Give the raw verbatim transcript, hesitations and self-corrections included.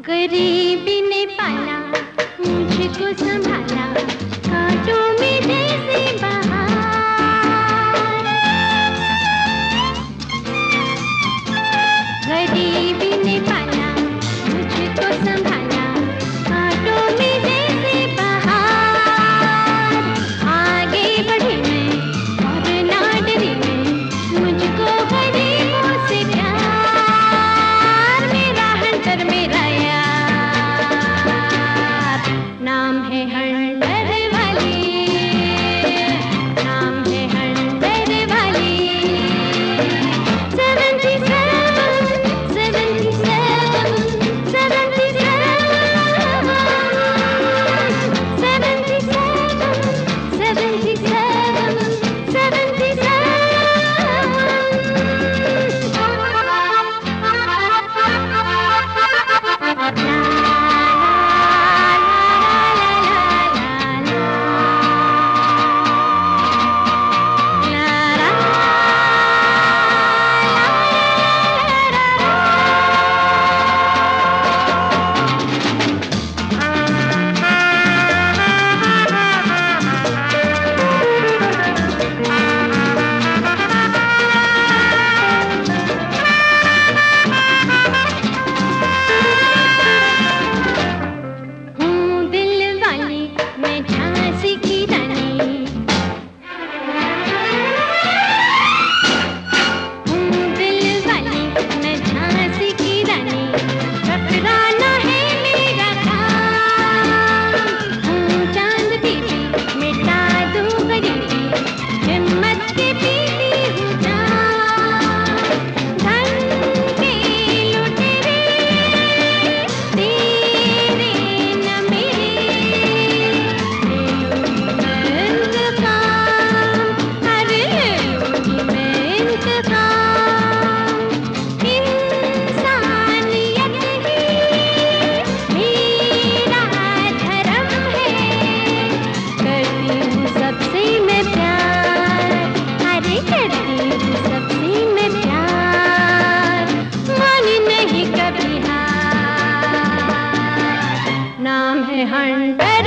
गरीबी ने पाला मुझको संभाला, कांटों में जैसे बहार। गरीबी ने पाला मुझको संभाला, कांटों में जैसे बहार। आगे बढ़ी मैं और ना डरी मैं, मुझको गरीबों से प्यार। मेरा हंटर मेरा नाम है हंटर वाली, नाम है हंटर वाली। Seventy seven, seventy seven, seventy seven, seventy seven, seventy seven, seventy seven. नाम है हंटर।